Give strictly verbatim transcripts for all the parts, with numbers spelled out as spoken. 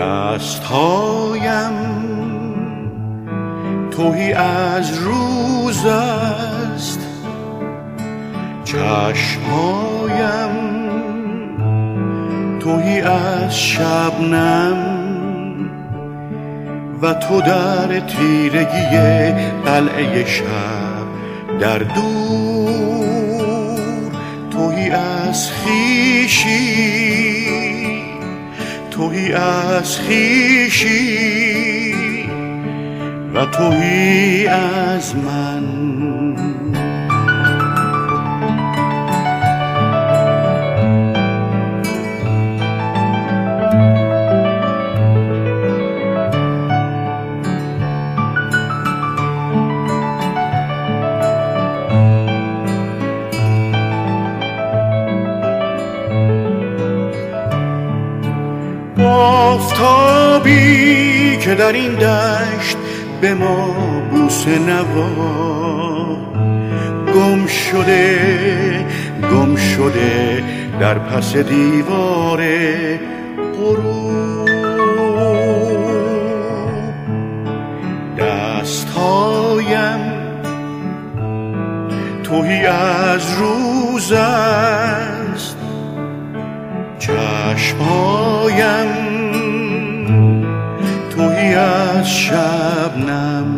دستهایم تهی از روز است، چشمهایم تهی از شبنم و تو در تیرگی قلعه شب در دور تهی از خویشی، تهی از خویشی و تهی از من. آفتابی که در این دشت به ما بوسه نوا، گم شده گم شده در پس دیوار غروب. دستهایم تهی از روز است، چشمهایم تهی از شبنم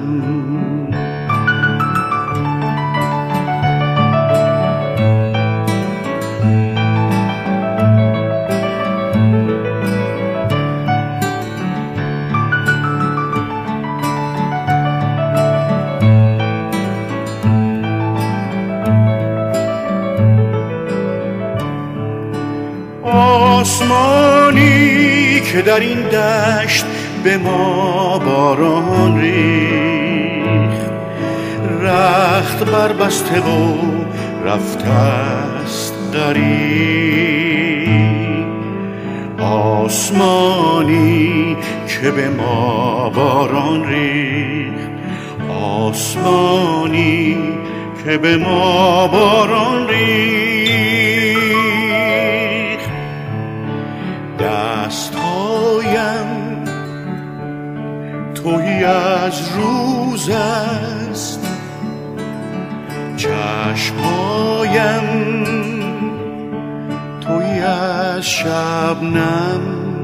آسمانی که در این دشت به ما باران ریخت، رخت بربسته و رفته است غریب. آسمانی که به ما باران ریخت، آسمانی که به ما باران ریخت. دستهایم تهی از روز است، چشمهایم تهی از شبنم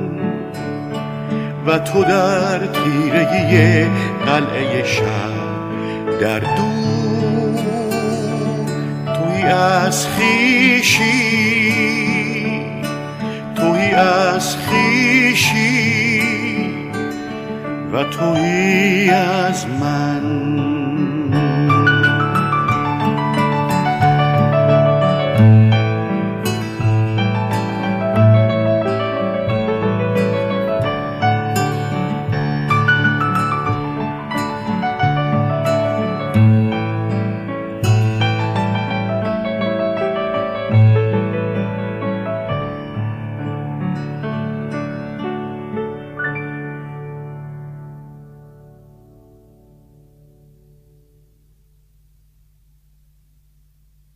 و تو در تیرگی قلعه شب در دور تهی از خویشی، تهی از خویشی و تهی از من.